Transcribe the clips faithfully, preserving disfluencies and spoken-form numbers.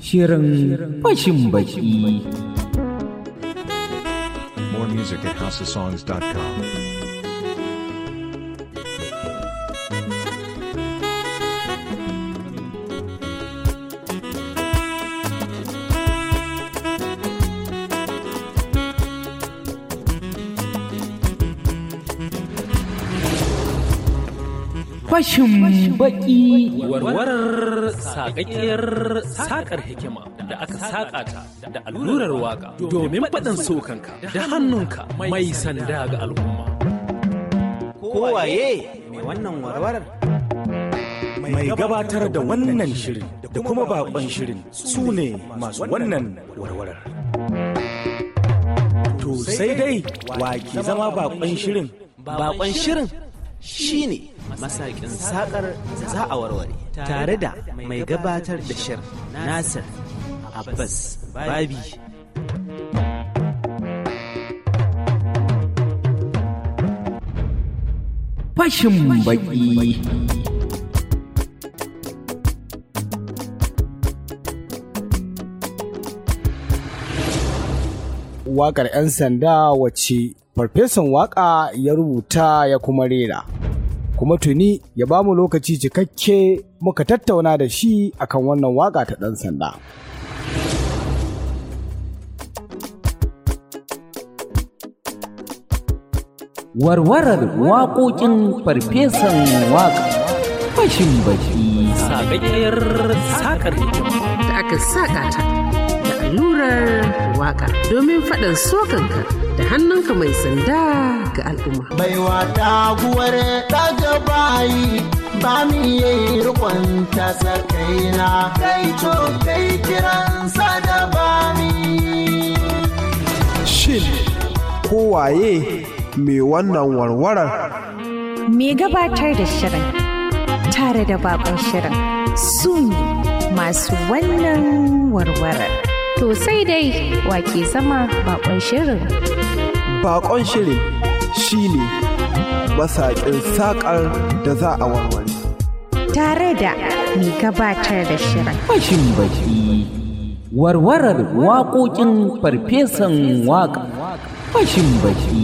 Shirin fashin baki. More music at house of songs dot com. Fashin baki. Warwarar sakakkiyar sakar hikima da aka saka ta da allurar waka domin faɗin sokanka da hannunka mai sanda ga al'umma. Kowaye mai wannan warwarar? Mai gabatar da wannan shirin da kuma bakon shirin su ne masu wannan warwarar. To sai dai wa ke zama bakon shirin? Bakon shirin shi ne masakin sakar da za a warware tare da mai gabatar da shirin Nasir Abbas Babi. Fashin baki. Waƙar 'yan sanda wacce farfesan waƙa ya rubuta ya kuma rera. Kuma tuni ya ba mu lokaci cikakke muka tattauna da shi akan wannan waƙa ta ɗan sanda. Warwarar waƙoƙin farfesan waƙa. Fashin baki. Sakakkiyar sakar hikima da aka saka ta da allurar waƙa domin faɗin sokanka da hannunka mai sanda ga al'umma. Baiwa taguwar ɗaga bayi ba mi yi rikon ta sakaina kai to kai kiransa da bami. Shin kowaye mai wannan warwarar? Me gabatar da shirin tare da bakon shirin su ne masu wannan warwarar. To sai dai wake zama bakon shirin. Bakon shirin shi ne masakin sakar da za a warware. Tare da mai gabatar da shirin. Fashin baki. Warwarar waƙoƙin farfesan waƙa. Fashin baki.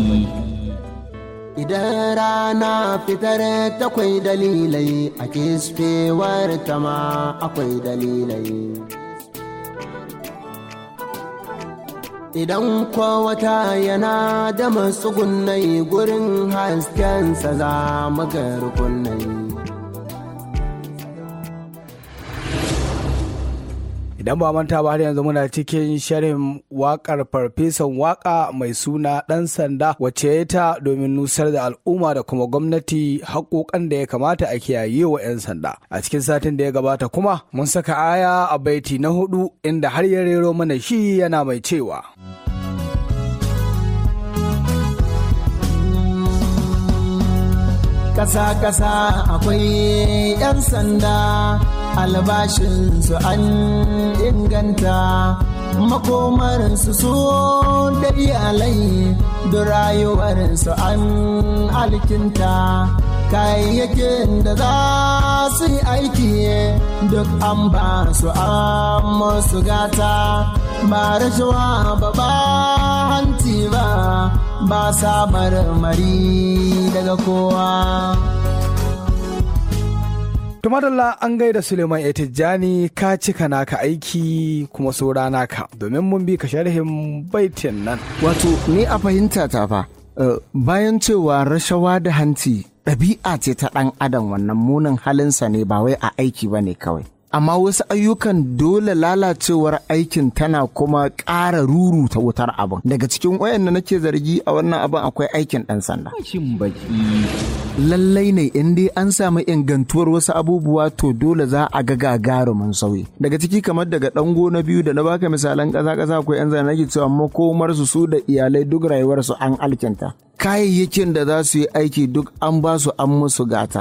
Idan rana fitar takwai dalilai a kisfewar ta ma akwai dalilai. Idan kowata yana da matsugunai gurin haskensa za mu ga rukunai. Idan ba manta ba har yanzu muna cikin sharhin waƙar farfesan waƙa mai suna ɗan sanda wacce ya ta domin nusar da al'umma da kuma gwamnati haƙoƙan da ya kamata a kiyaye wa 'yan sanda. A cikin satin da ya gabata kuma mun saka aya a baiti na hudu inda har ya rero mana shi yana mai cewa. Ƙasa-ƙasa akwai 'yan sanda albashinsu an inganta makomarsu su da iyalai da rayuwarsu an alkinta kayayyakin da za su yi aiki duk an ba su an musu gata ba rashawa ba ba hanci ba ba sa marmari daga kowa. Tumadalla an gaida Suleiman Etijani ka cika naka aiki kuma saura naka domin mun bi ka sharhin baitin nan. Wato ni a fahimta ta fa uh, bayan cewa rashawa da hanci ɗabi'a ce ta ɗan adam wannan munin halinsa ne ba wai a aiki ba ne kawai. Amma wasu ayyukan dole lalacewar aikin tana kuma ƙara ruruta wutar abin. Daga cikin wayanda nake zargi a wannan abin akwai aikin ɗan sanda. Lallai ne in dai an samu ingantuwar wasu abubuwa to dole za a ga gagarumin sauyi. Daga ciki kamar daga ɗango na biyu da na baka misalan ƙasa-ƙasa akwai 'yan zana nake cewa makomarsu su da iyalai duk rayuwarsu an alkinta. Kayayyakin da za su yi aiki duk an ba su an musu gata.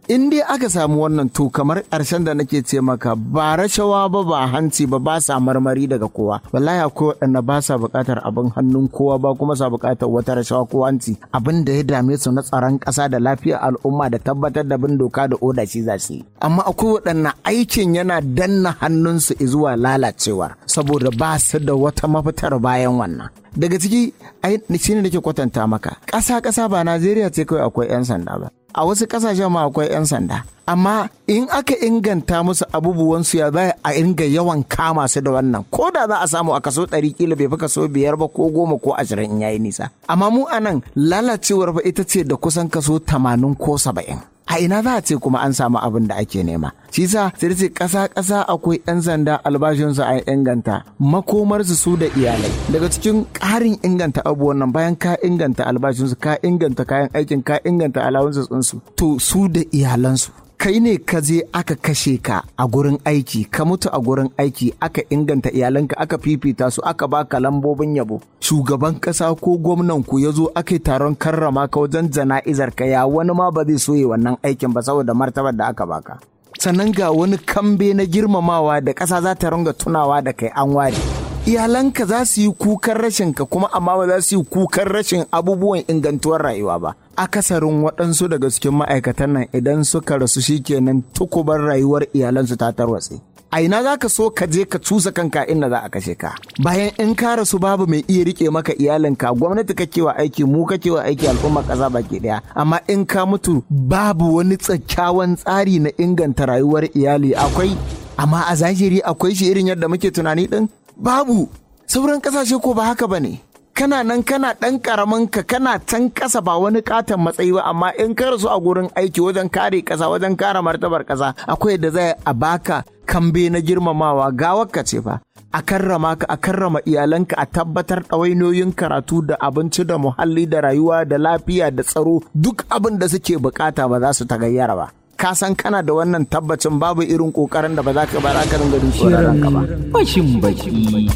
in dai aka samu wannan to kamar ƙarshen da nake ce maka ba rashawa ba ba hanci ba ba sa marmari daga kowa wallahi akwai waɗanda ba sa buƙatar abin hannun kowa ba kuma sa buƙatar wata rashawa ko hanci abin da ya dame su na tsaron ƙasa da lafiyar al'umma da tabbatar da bin doka da oda shi za su yi amma akwai waɗanda aikin yana danna hannunsu zuwa lalacewar saboda ba su da wata mafitar bayan wannan daga ciki ai shi ne nake kwatanta maka ƙasa ƙasa ba Najeriya ce kawai akwai 'yan sanda ba a wasu kasashen ma akwai 'yan sanda amma in aka inganta musu abubuwansu ya za a inga yawan kama su da wannan ko da za a samu a kaso ɗari kila bai fi kaso biyar ba ko goma ko ashirin in yayi nisa amma mu anan lalacewar ba ita ce da kusan kaso tamanin ko saba'in a ina za a ce kuma an samu abin da ake nema shi sa sai ce ƙasa ƙasa akwai 'yan sanda albashinsu a inganta makomarsu su da iyalai daga cikin ƙarin inganta abubuwan nan bayan ka inganta albashinsu ka inganta kayan aikin ka inganta allowances ɗinsu to su da iyalansu kai ne ka je aka kashe ka a gurin aiki ka mutu a gurin aiki aka inganta iyalanka aka fifita su aka baka lambobin yabo shugaban kasa ko gwamnan ku ya zo aka yi taron karrama ka wajen jana'izar ka ya wani ma ba zai soye wannan aikin ba saboda martabar da aka baka sannan ga wani kambe na girmamawa da kasa za ta ringa tunawa da kai an ware iyalanka za su yi kukan rashin ka kuma amma ba za su yi kukan rashin abubuwan ingantuwar rayuwa ba akasarin waɗansu daga cikin ma'aikatan nan idan suka rasu shikenan tukubar rayuwar iyalansu ta tarwatse a ina za ka so ka je ka cusa kanka inda za a kashe ka bayan in ka rasu babu mai iya rike maka iyalinka gwamnati kake wa aiki mu kake wa aiki al'umma ƙasa baki ɗaya amma in ka mutu babu wani kyakkyawan tsari na inganta rayuwar iyali akwai amma a zahiri akwai shi irin yadda muke tunani din babu sauran ƙasashe ko ba haka ba ne kana nan kana ɗan ƙaramin ka kana can ƙasa ba wani ƙaton matsayi ba amma in ka rasu a gurin aiki wajen kare ƙasa wajen kare martabar ƙasa akwai da zai a baka kambe na girmamawa gawarka ce fa a karrama ka a karrama iyalanka a tabbatar ɗawainoyin karatu da abinci da muhalli da rayuwa da lafiya da tsaro duk abin da suke bukata ba za su tagayyara ba ka san kana da wannan tabbacin babu irin kokarin da ba za ka ba za ka dinga jin tsoron ka ba fashin baki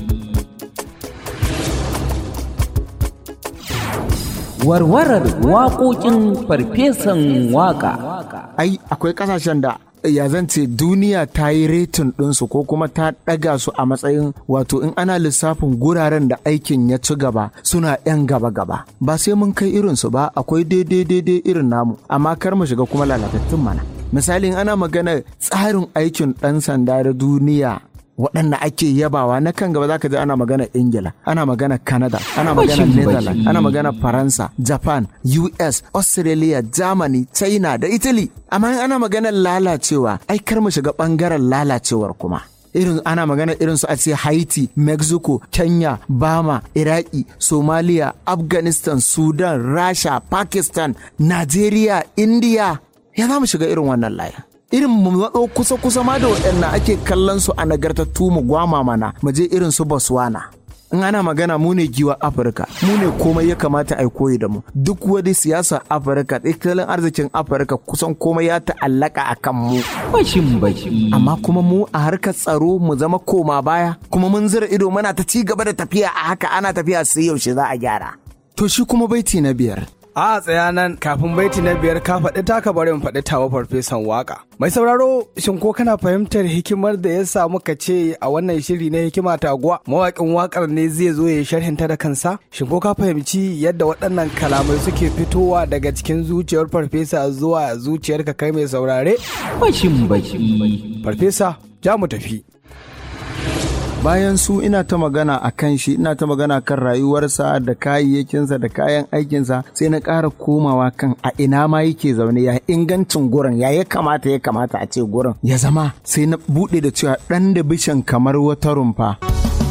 warwarar waƙoƙin farfesan waƙa. Ai, akwai ƙasashen da ya zance duniya ta yi retin ɗinsu ko kuma ta ɗaga su a matsayin wato in ana lissafin guraren da aikin ya ci gaba suna 'yan gaba-gaba. Ba sai mun kai irinsu ba akwai daidai-daidai irin namu, amma kar mu shiga kuma lalatattun mana. Misali ana magana tsarin aikin ɗan sanda da duniya waɗanda ake yabawa na kan gaba za ka ji ana magana Ingila, ana magana Canada, ana magana Netherlands, ana magana Faransa, Japan, U S, Australia, Germany, China da Italy. Amma ana magana lalacewa, ai kar mu shiga ɓangaren lalacewar kuma. Irin ana magana irin su a ce Haiti, Mexico, Kenya, Bama, Iraki, Somalia, Afghanistan, Sudan, Rasha, Pakistan, Nigeria, India. Ya za mu shiga irin wannan laya. Irin mu matso kusa-kusa ma da waɗanda ake kallon su a nagartattu mu gwama mana mu je irin su Botswana. In ana magana mu ne giwa Afirka, mu ne komai ya kamata a koyi da mu. Duk wani siyasar Afirka, tattalin arzikin Afirka kusan komai ya ta'allaka a kan mu. Bashin baki. Amma kuma mu a harkar tsaro mu zama koma baya, kuma mun zira ido muna ta ci gaba da tafiya a haka ana tafiya sai yaushe za a gyara. To shi kuma baiti na biyar. A tsaya nan kafin baiti na biyar ka faɗi taka bari mu faɗi tawa farfesan waka. Mai sauraro shin ko kana fahimtar hikimar da ya sa muka ce a wannan shiri na hikima taguwa mawaƙin wakar ne zai zo ya sharhinta da kansa? Shin ko ka fahimci yadda waɗannan kalamai suke fitowa daga cikin zuciyar farfesa zuwa zuciyarka kai mai saurare? Bashin baki. Farfesa, ja mu tafi. Bayan su ina ta magana a kan shi ina ta magana kan rayuwarsa da kayayyakinsa da kayan aikinsa sai na ƙara komawa kan a ina ma yake zaune ya ingancin gurin ya ya kamata ya kamata a ce gurin ya zama sai na buɗe da cewa ɗan da bishan kamar wata rumfa.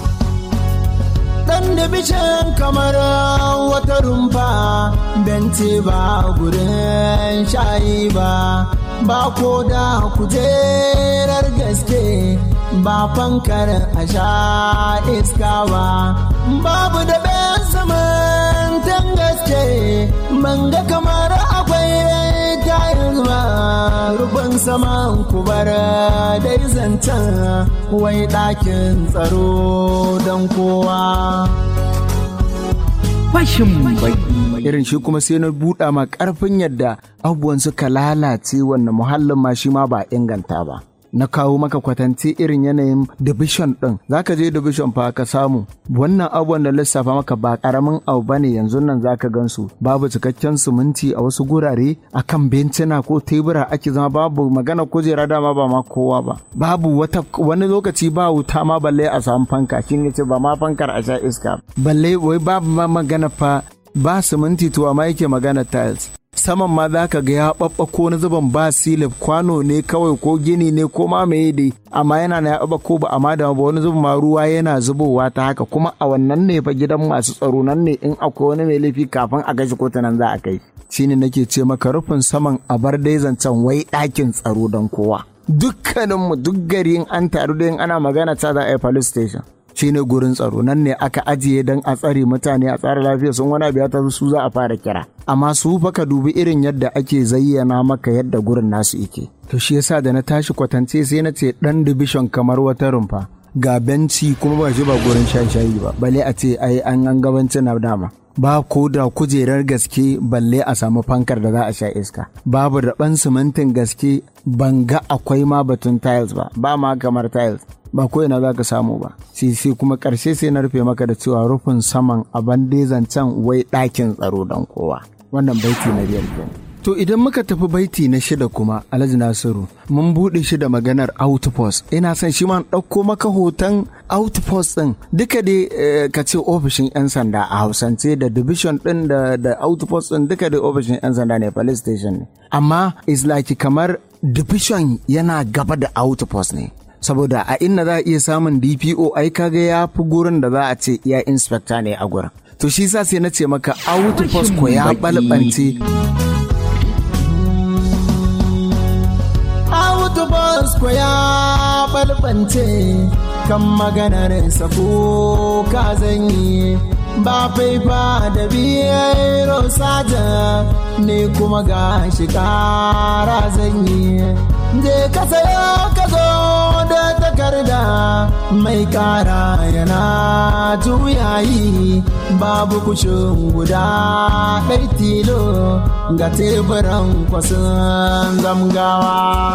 Dan da bishan kamar wata rumfa bente ba gurin shayi ba ba ko da kujerar gaske ba fankar a sha iska ba babu da bayan saman tan gaske man ga kamar akwai tayin ba rubin saman kubar dai zancen wai ɗakin tsaro don kowa fashin baki. Irin shi kuma sai na buɗa ma ƙarfin yadda abubuwan suka lalace wannan muhallin ma shi ma ba inganta ba. Na kawo maka kwatance irin yanayin division ɗin. Za ka je division fa ka samu wannan abubuwan da lissafa maka ba ƙaramin abu ba ne yanzu nan za ka gansu. Babu cikakken siminti a wasu gurare, a kan bencina ko tebura ake zama, babu magana kujera dama ba ma kowa ba. Babu wata wani lokaci ba wuta ma balle a samu fanka, kin yace ba ma fankar a sha iska. Balle wai babu ma magana fa ba siminti to amma yake magana tiles. Saman ma za ka ga ya ɓaɓɓako na zuban ba silif, kwano ne kawai ko gini ne ko ma meye dai, amma yana na ya ɓaɓɓako ba amma da ba wani zubin ma ruwa yana zubowa ta haka, kuma a wannan ne fa gidan masu tsaro nan ne in akwai wani mai laifi kafin a gashi kotu nan za a kai. Shine nake ce maka rufin saman a bar dai zancen wai ɗakin tsaro don kowa. Dukkaninmu duk gari in an taru da in ana magana ta za a yi police station. Shine gurin tsaro, nan ne aka ajiye don a tsare mutane a tsare lafiya, sun wani abu ya taso su za a fara kira. Amma su fa ka dubi irin yadda ake zayyana maka yadda gurin nasu yake. To shi yasa da na tashi kwatance sai na ce dan division kamar wata rumfa, ga benci kuma ba shi ba gurin shayi ba, balle a ce ai an an gabanci na dama. Ba ko da kujerar gaske balle a samu fankar da za a sha iska. Babu daɓan simintin gaske, ban ga akwai ma batun tiles ba, ba ma kamar tiles. Ba ko ina za ka samu ba. Sai sai kuma ƙarshe sai na rufe maka da cewa rufin saman abin dai zancen wai ɗakin tsaro don kowa. Wannan baiti na biyar kenan. To idan muka tafi baiti na shida kuma Alhaji Nasiru, mun buɗe shi da maganar outpost. Ina son shi ma ɗauko maka hoton outpost ɗin duka dai ka ce ofishin 'yan sanda a Hausance, da division ɗin da, da outpost ɗin duka dai ofishin 'yan sanda ne, police station ne. Amma is like kamar division yana gaba da outpost ne. Saboda a inda za a iya samun D P O ai kaga ya fi gurin da za a ce iya inspector ne a gurin. To shi sa sai na ce maka outpost ko ya balbance. Outpost ko ya balbance kan maganar sako ka zanyi, ba faifa da biyar saja ne kuma ga shi kara zanyi. Je ka saya ka zo da takarda mai kara yana juyayi, babu kushin guda ɗai tilo ga teburan kwasan zamgawa.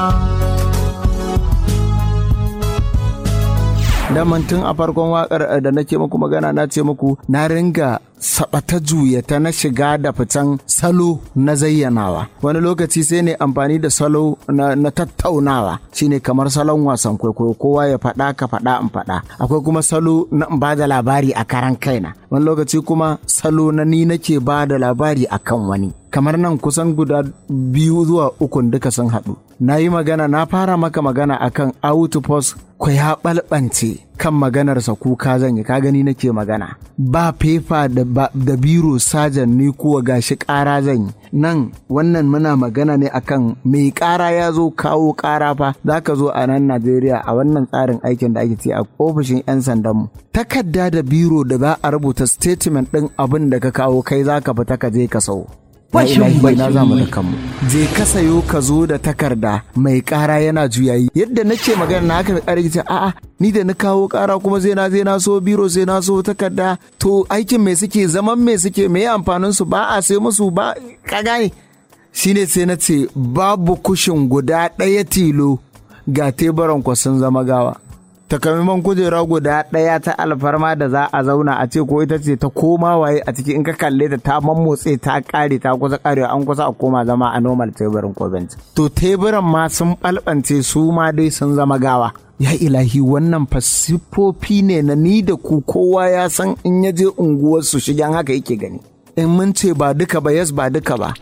Daman tun a farkon wakar da nake muku magana na ce muku na ringa sabata juyata na shiga da fitan salo na zayyanawa. Wani lokaci sai ne amfani da salo na, na tattaunawa, shine kamar salon wasan kwaikwayo, kowa ya faɗa ka faɗa in faɗa. Akwai kuma salo na in ba da labari a karan kaina, wani lokaci kuma salo na ni nake ba da labari a kan wani. Kamar nan kusan guda biyu zuwa ukun duka sun haɗu. Na yi magana, na fara maka magana akan outpost ko ya balbance kan maganarsa kuka zan yi, ka gani nake magana. Ba fefa da, da biro sajan ni kuwa gashi ƙara zan yi. Nan wannan muna magana ne akan mai ƙara ya zo kawo ƙara fa, za ka zo a nan Najeriya a wannan tsarin aikin da ake ce a ofishin 'yan sandanmu. Takarda da biro da za a rubuta statement ɗin abin da ka kawo kai za ka fita ka je ka sau. Fashin baki na zamu da kanmu. Je ka sayo ka zo da takarda mai ƙara yana juyayi. Yadda nake magana na haka ƙarfi a'a ni da na kawo ƙara kuma zai na zai na so biro sai na so takarda, to aikin me suke, zaman me suke, me amfanin su, ba a sai musu ba, ka gane. Shine sai na ce babu kushin guda ɗaya tilo ga teburan kwasan zama gawa. Takamaiman kujera guda ɗaya ta alfarma da za a zauna a ce ko ita ce ta koma waye a ciki, in ka kalle ta ta mammotse ta ƙare ta kusa ƙarewa an kusa a koma zama a normal teburin ko benci. To teburan ma sun ɓalɓance su ma dai sun zama gawa. Ya ilahi, wannan fasifofi ne na ni da ku, kowa ya san in ya je unguwarsu shigen haka yake gani. In mun ce ba duka ba, yes ba duka ba,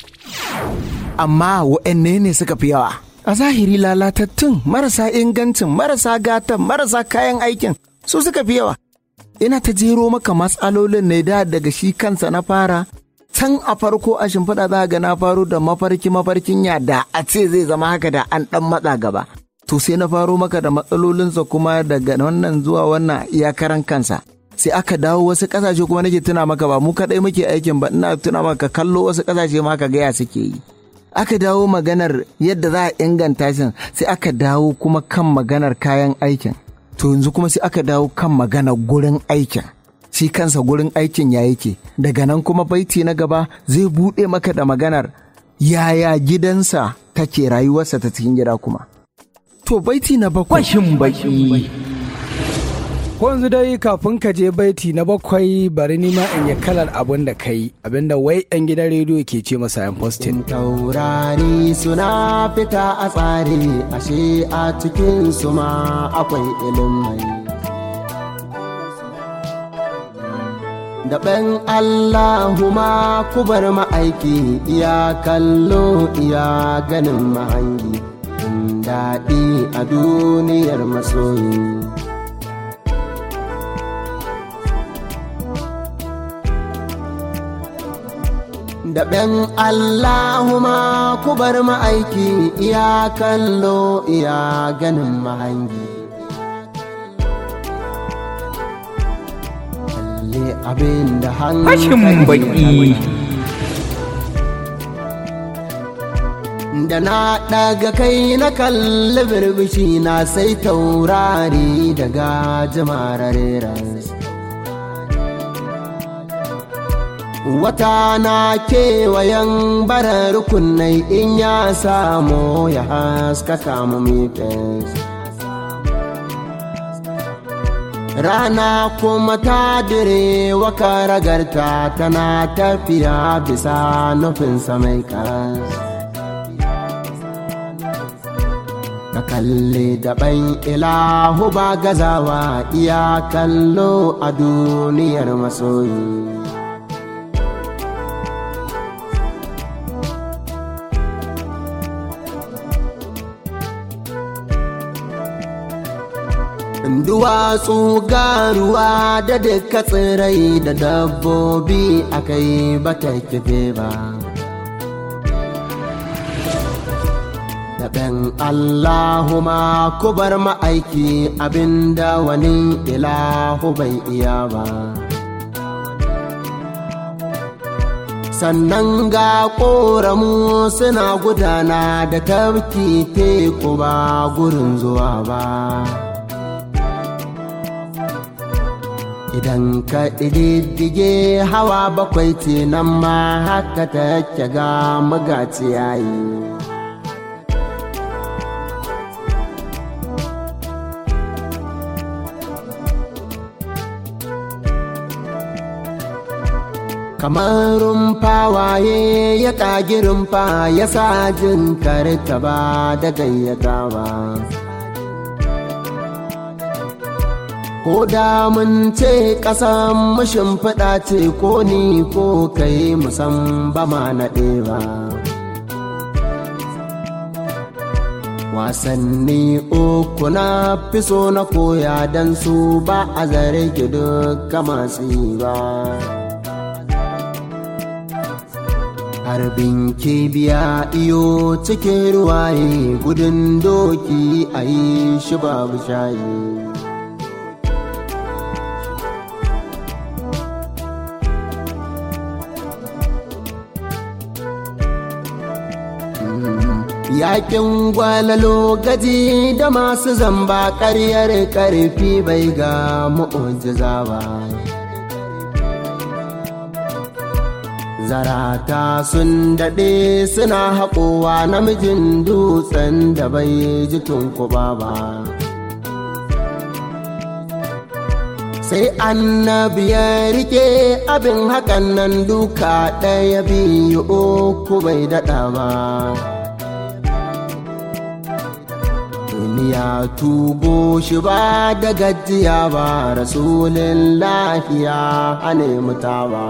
amma wa'anne ne suka fi yawa? A zahiri lalatattun, marasa ingancin, marasa gatan, marasa kayan aikin su suka fi yawa. Ina ta jero maka matsalolin ne da daga shi kansa na fara. Can a farko a shimfiɗa za ga na faro da mafarki mafarkin ya da a ce zai zama haka da an ɗan matsa gaba. To sai na faro maka da matsalolinsa kuma daga wannan zuwa wannan iyakaran kansa. Sai aka dawo wasu ƙasashe kuma nake tuna maka ba mu kaɗai muke aikin ba, ina tuna maka kallo wasu ƙasashe ma ka gaya suke yi. Aka dawo maganar yadda za a inganta shi, sai aka dawo kuma kan maganar kayan aikin. To yanzu kuma sai aka dawo kan maganar gurin aikin. shi kansa gurin aikin ya yake. Daga nan kuma baiti na gaba zai buɗe maka da maganar yaya gidansa take rayuwarsa ta cikin gida kuma. To baiti na bakwai. Fashin baki. Ko yanzu dai kafin ka je baiti na bakwai bari ni ma in yi kalar abin da kai abinda wai yan gidan rediyo ke ce masa yan postin. Taurari suna fita a tsari ashe a cikin su ma akwai ilimai. Daɓen Allahuma ku bar ma'aiki iya kallo iya ganin mahangi. Daɗi a duniyar masoyi. Daɓen Allahuma ku bar ma'aiki iya kallo iya ganin mahangi. Kalle abin da hankali baki. Da na ɗaga kai na kalli birbishi na sai taurari daga jimarare ras. Wata na kewayen barar rukunai in ya samu ya haskaka mu mifes. Rana kuma ta dire waka ragarta tana tafiya bisa nufin samai kas. Na kalli daɓen ilahu ba gazawa iya kallo a duniyar masoyi. Duwatsu garuwa da duka tsirai da dabbobi akai bata kife ba. Daɓen Allahuma ku bar ma'aiki abinda wani ilahu bai iya ba. Sannan ga ƙoramu suna gudana da tafki teku ba gurin zuwa ba. Idan ka ɗiddige hawa bakwai ce nan ma haka take ga magaci yayi. Kamar rumfawaye ya ƙagi rumfa ya sa jin karta ba da gayyata ba. Ko da mun ce ƙasan mashin faɗa ce ko ni ko kai musan ba ma naɗe ba. Wasanni uku na fi so na koya don su ba a zare ki duka masu yi ba. Harbin kibiya iyo cikin ruwaye gudun doki a yi shi babu shayi. Yakin gwalalo gaji da masu zamba ƙaryar ƙarfi bai ga mu'ujiza ba. Zarata sun daɗe suna haƙowa namijin dutsen da bai ji tunkuba ba. Sai annabi ya rike abin hakan nan duka ɗaya biyu uku bai daɗa ba. Ya tubo shi ba da gajiya ba rasulun lahiya hane muta ba.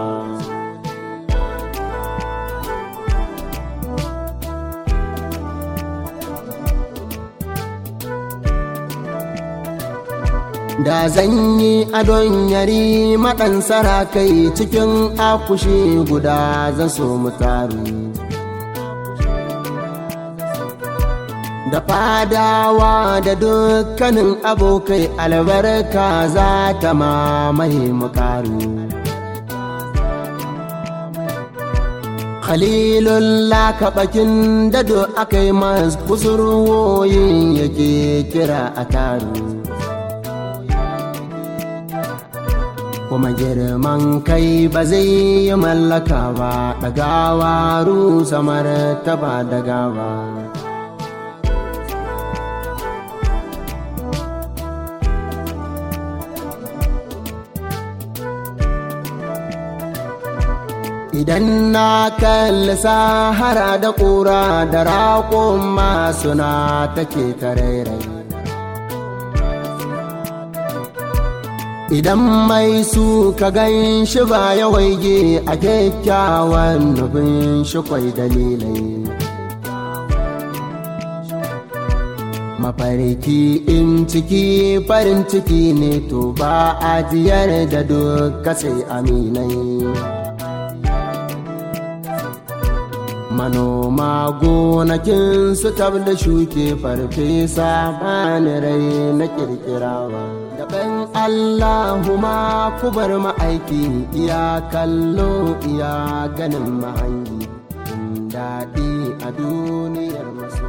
Da zan yi adon yari maɗan sarakai cikin akushi guda zan so mu taru. Da fadawa da dukkanin abokai albarka za ta mamaye mukaru. Khalilullah kaɓakin da duk aka yi masu kusurwoyin yake kira a taru. kuma girman kai ba zai yi mallaka ba, ɗagawa rusa martaba da gawa. Idan na kalli sahara da ƙura da raƙon masuna take tarairai, idan mai su ka gan shi ba ya waige a kyakkyawan nufin shi kwai dalilai. Mafarki in ciki farin ciki ne to ba ajiyar da duka sai aminai. Manoma gonakin su tabda shuke farfesa bani rai na kirkirawa. Daban Allahuma ku bar ma'aiki iya kallo iya ganin mahangi, daɗi a duniyar maso.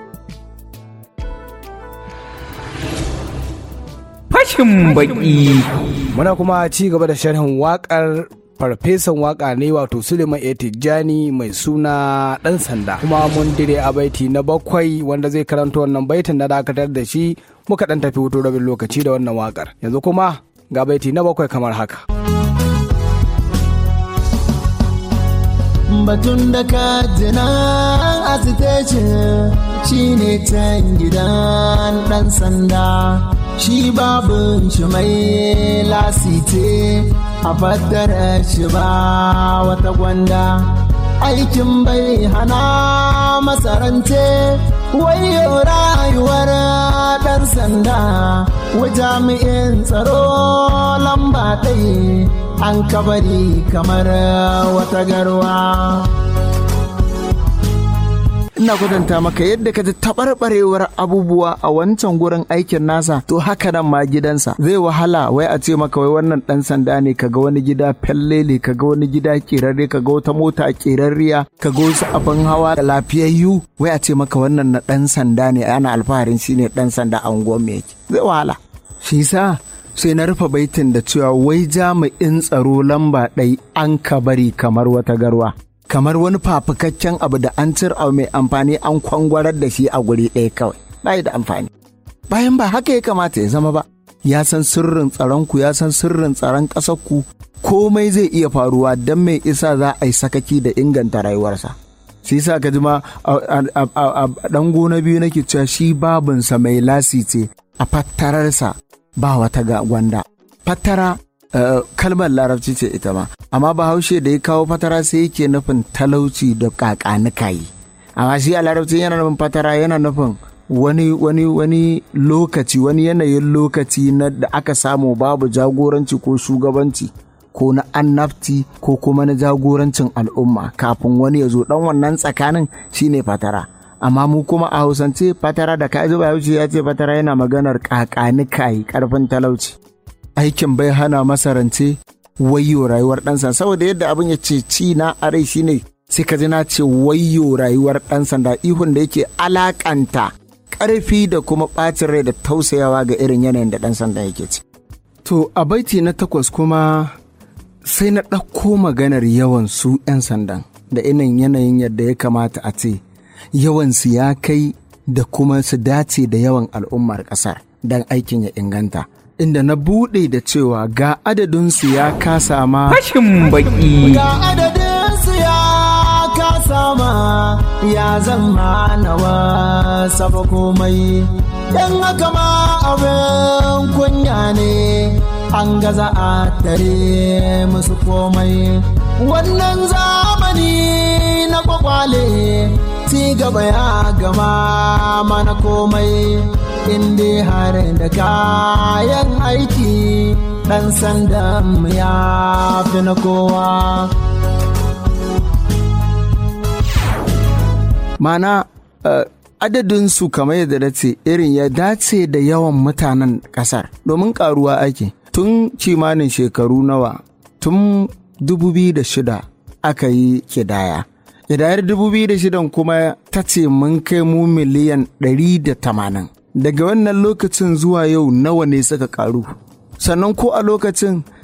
Fashin baki. Muna kuma ci gaba da sharhin waƙar farfesan waka ne wato Suleiman A. Tijjani mai suna ɗan sanda, kuma mun dire a baiti na bakwai wanda zai karanta wannan baitin na dakatar da shi muka ɗan tafi hutu rabin lokaci da wannan wakar. Yanzu kuma ga baiti na bakwai kamar haka. Batun da ka jina a shi ne can gidan ɗan sanda, shi babin shi mai lasite a faddara shi ba wata gwanda. Aikin bai hana masarance wayo rayuwar ɗan sanda, wa jami'in tsaro lamba ɗaya an kabari kamar wata garwa. ina kwatanta maka yadda ka ji taɓarɓarewar abubuwa a wancan gurin aikin nasa, to haka nan ma gidansa zai wahala wai a ce maka wai wannan ɗan sanda ne, kaga wani gida fellele, kaga wani gida ƙerarre, kaga wata mota ƙerarriya, kaga wasu abin hawa da lafiyayyu, wai a ce maka wannan na ɗan sanda ne, ana alfaharin shi ne ɗan sanda a unguwar me yake, zai wahala. Shi sa sai na rufe baitin da cewa wai jami'in tsaro lamba ɗai an ka bari kamar wata garwa, kamar wani fafukaccen abu da an cir abu mai amfani an kwangwarar da shi a guri ɗaya kawai, bai da amfani. Bayan ba haka ya kamata ya zama ba, ya san sirrin tsaronku, ya san sirrin tsaron ƙasarku, komai zai iya faruwa don mai isa za a yi sakaki da inganta rayuwarsa. Shi sa ka ji ma a ɗan gona biyu nake cewa shi babinsa mai lasi ce a fattararsa ba wata gwanda. Fattara Uh, kalmar larabci ce ita ma, amma bahaushe da ya kawo fatara sai yake nufin talauci da kakanikayi, amma shi a larabci yana nufin fatara yana nufin wani wani wani lokaci, wani yanayin lokaci na da aka samu babu jagoranci ko shugabanci ko na annabci ko kuma na jagorancin al'umma kafin wani ya zo, dan wannan tsakanin shine fatara. Amma mu kuma a Hausance fatara da kaji bahaushe ya ce fatara yana maganar kakanikayi, karfin talauci. Aikin bai hana masa rance wayo rayuwar ɗansa, saboda yadda abin ya ce ci na a rai shine sai ka ji na ce wayo rayuwar ɗan sanda, ihun da yake alakanta ƙarfi da kuma ɓacin rai da tausayawa ga irin yanayin da ɗan sanda yake ci. To a baiti na takwas kuma sai na ɗauko maganar yawan su 'yan sandan da irin yanayin yadda ya kamata a ce yawansu ya kai da kuma su dace da yawan al'ummar ƙasar don aikin ya inganta. Inda na buɗe da cewa ga adadinsu ya kasa ma fashin baki. Ga adadinsu ya kasa ma ya zama nawa saba komai. Yan haka ma abin kunya ne an gaza a tare musu komai. Wannan zamani na kwakwale ci gaba ya gama mana komai. Inde har da kayan aiki ɗan sandan ya fi na kowa. Mana uh, adadinsu kamar yadda da ce irin ya dace da yawan mutanen ƙasar, domin ƙaruwa ake tun kimanin shekaru nawa, tun dubu biyu da shida aka yi kidaya. Kidayar dubu biyu da shidan kuma ta ce mun kai mu miliyan ɗari da tamanin. Daga wannan lokacin zuwa yau nawa ne suka karu, sannan ko a lokacin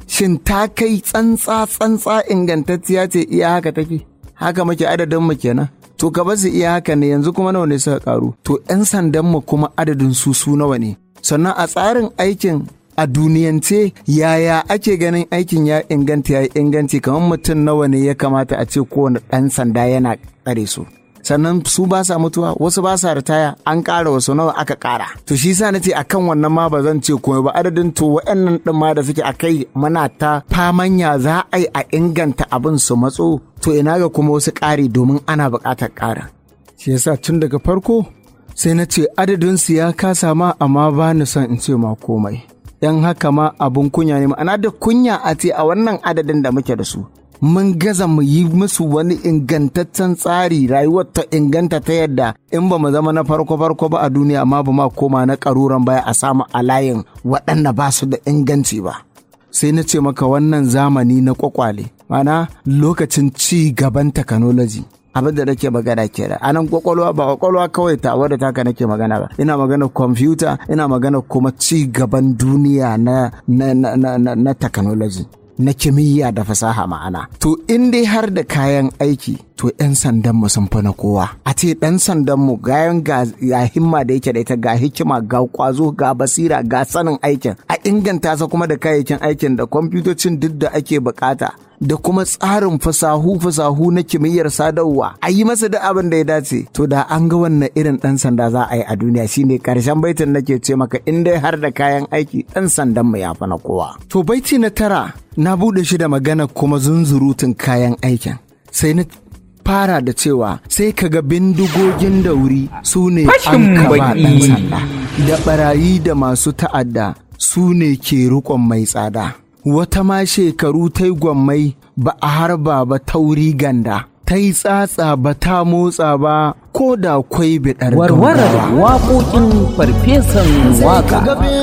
shin ta kai tsantsa tsantsa ingantacciya ce iya haka take haka muke adadin mu kenan to ka basu iya haka ne yanzu kuma nawa ne suka karu to 'yan sandan mu kuma adadin su su nawa ne sannan a tsarin aikin a duniyance yaya ake ganin aikin ya inganta ya inganci kamar mutum nawa ne ya kamata a ce kowane ɗan sanda yana tsare su sannan su ba sa mutuwa wasu ba sa ritaya an ƙara wasu nawa aka ƙara to shi sa nace akan wannan ma ba zan ce komai ba adadin to waɗannan ɗin ma da suke akai muna ta famanya za a yi a inganta abin su matso to ina ga kuma wasu ƙari domin ana buƙatar ƙara shi yasa tun daga farko sai na ce adadin su ya kasa ma amma ba ni son in ce ma komai dan haka ma abun kunya ne ma'ana da kunya a ce a wannan adadin da muke da su mun gaza mu yi musu wani ingantaccen tsari rayuwar ta inganta ta yadda in ba mu zama na farko farko ba a duniya amma ba ma koma na ƙaruran baya a samu a layin waɗanda ba su da inganci ba sai na ce maka wannan zamani na kwakwale mana lokacin ci gaban technology abin da nake magana kenan anan kwakwalwa ba kwakwalwa kawai ta wadda taka nake magana ba ina magana kwamfuta ina magana kuma ci gaban duniya na na na na, na, na technology na kimiyya da fasaha ma'ana to in dai har da kayan aiki to 'yan sandanmu sun fi na kowa a ce ɗan sandanmu gayan ga himma da yake da ita ga hikima ga kwazo ga basira ga sanin aikin a inganta sa kuma da kayayyakin aikin da kwamfutocin duk da ake bukata da kuma tsarin fasahu fasahu na kimiyyar sadarwa a yi masa da abin da ya dace to da an ga wannan irin ɗan sanda za a yi a duniya shine karshen baitin nake ce maka in dai har da kayan aiki ɗan sandanmu ya fi na kowa to baiti na tara na buɗe shi da magana kuma zunzurutun kayan aikin sai na fara da cewa sai kaga bindigogin da wuri su ne an kaba ɗan sanda da barayi da masu ta'adda su ne ke riƙon mai tsada wata ma shekaru ta yi gwammai ba a harba ba tauri ganda ta yi tsatsa ba ta motsa ba ko da kwai biɗar warwarar waƙoƙin farfesan waƙa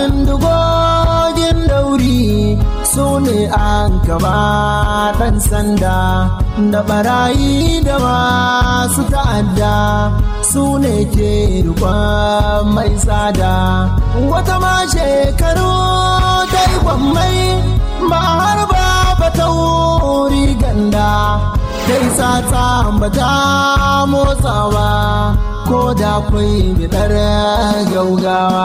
su ne an kaba ɗan sanda da barayi da masu ta'adda su ne ke rikon mai tsada wata ma shekaru ta yi kwammai ba har ba ba ta wuri ganda ta yi tsatsa ba ta motsawa ko da kwai bidar gaugawa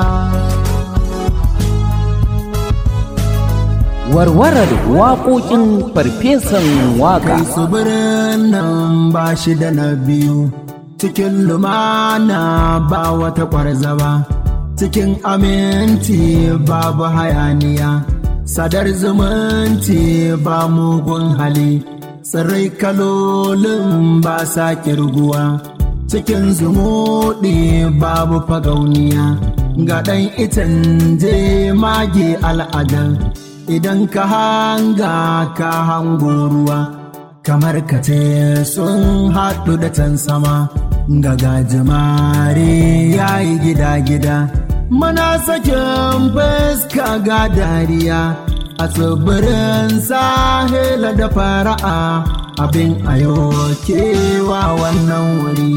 warwarar waƙoƙin farfesan waƙa. Kai tsibirin nan ba shi da na biyu, cikin lumana ba wata ƙwarzaba, cikin aminci babu hayaniya, sadar zumunci ba mugun hali, tsirrai kalolin ba sa kirguwa, cikin zumuɗi babu fagauniya, ga ɗan itan je mage al'adar. Idan ka hanga ka hango ruwa kamar ka ce sun haɗu da can sama ga gajimare ya yi gida-gida mana sakin fuska ga dariya a tsibirin sahila da fara'a abin ayo kewa wannan wuri.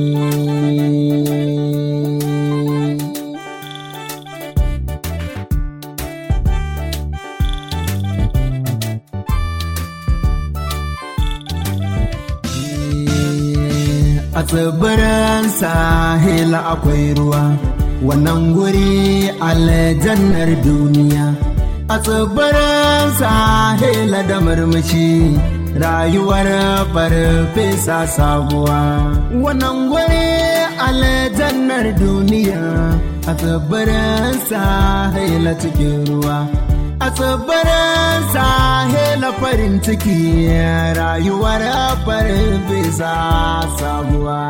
A tsibirin sahila akwai ruwa, wannan guri aljannar duniya. A tsibirin sahila da murmushi, rayuwar farfesa sabuwa. Wannan guri aljannar duniya, a tsibirin sahila cikin ruwa. A tsibirin sahila farin ciki rayuwar farin bisa sabuwa.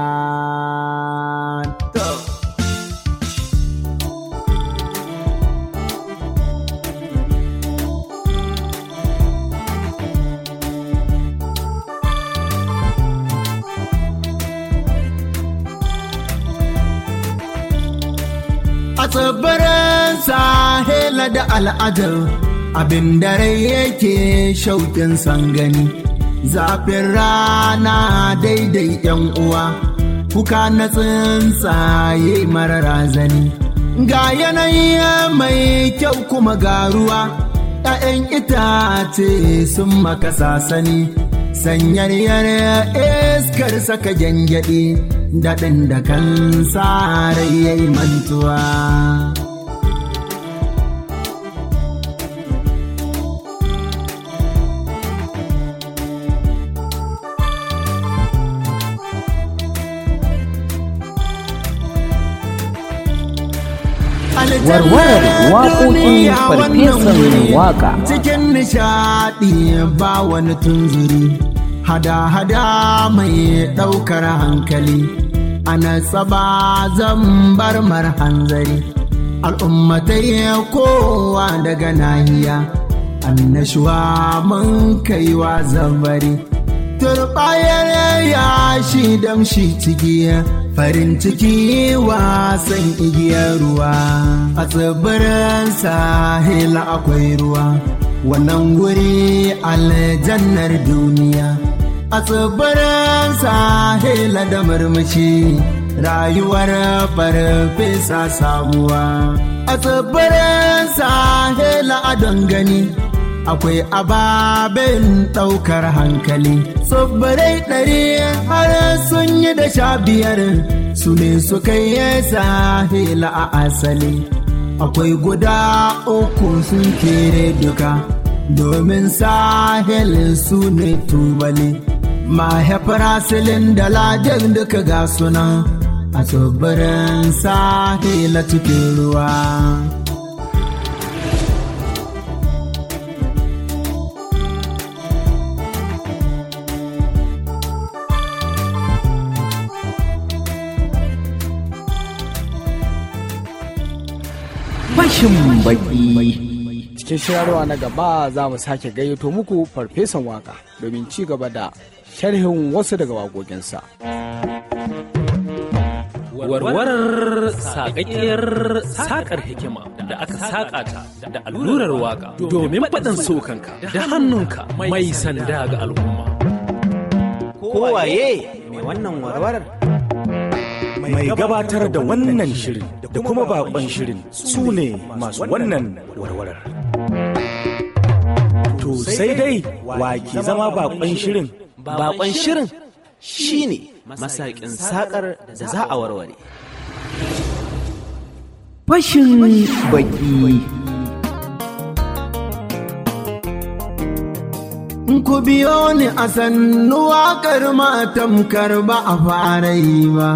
A tsibirin sahila da al'adar abin dare yake shauƙin sangani zafin rana daidai yan uwa kuka na tsuntsaye mara razani ga yanayi mai kyau kuma ga ruwa ‘ya'yan itace sun maka sasani, sanyaryar iskar saka gyangyaɗi, daɗin da kan sa rai yayi mantuwa. Warwarar waƙoƙin farfesan waƙa. Cikin nishaɗi ba wani tunzuri, hada-hada mai ɗaukar hankali, ana tsaba zan bar mar hanzari. Al'ummatai kowa daga nahiya, annashuwa mun kaiwa zabari. Turbayar yashi damshi cigiya, farin ciki wasan igiyar ruwa. A tsibirin sahila akwai ruwa, wannan guri aljannar duniya. A tsibirin sahila da murmushi, rayuwar farfesa sabuwa. A tsibirin sahila a dangane, akwai ababen ɗaukar hankali. Tsibirai ɗari har sun yi da sha biyar, su ne suka yi sahila a asali. Akwai guda uku sun kere duka, domin sahil su ne tubali. Mahaifar asalin da ladin duka ga suna a tsibirin sahila cikin ruwa. Fashin baki. Cikin shirarwa na gaba za mu sake gayyato muku farfesan waka domin ci gaba da sharhin wasu daga waƙoƙinsa. Warwarar saƙaƙiyar saƙar hikima da aka saƙa ta da allurar waƙa domin faɗin sokanka da hannunka mai sanda ga al'umma. Kowaye mai wannan warwarar? Mai gabatar da wannan shirin da kuma bakon shirin su ne masu wannan warwarar. To sai dai wa ke zama bakon shirin? Bakon shirin shi ne masakin sakar da za a warware. Fashin baki. Ku biyo ni a sannu waƙar matamkar ba a fara yi ba.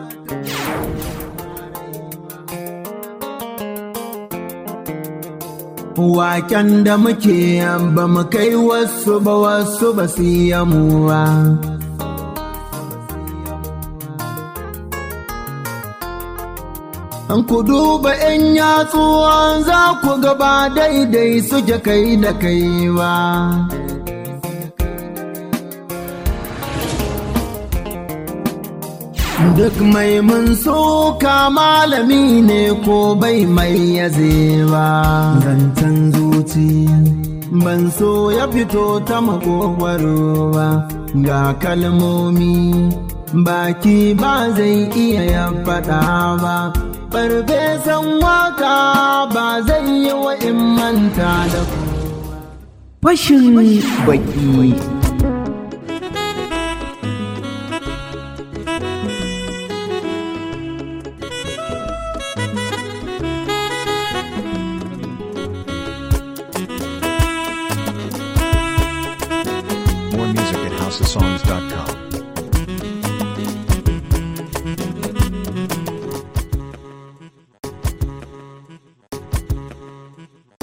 Waken da muke ba mu kai wasu ba, wasu ba su yi yamuwa. An ku duba ‘yan yatsuwan za ku gaba daidai suke kai da kai ba. Duk mai mun soka malami ne ko bai mai yaze ba. Zancen zuci ban so ya fito ta makogwaro ba. Ga kalmomi baki ba zai iya ya faɗa ba. Farfesan waka ba zai yi wa in manta da ku. Fashin baki. More music at house of songs dot com.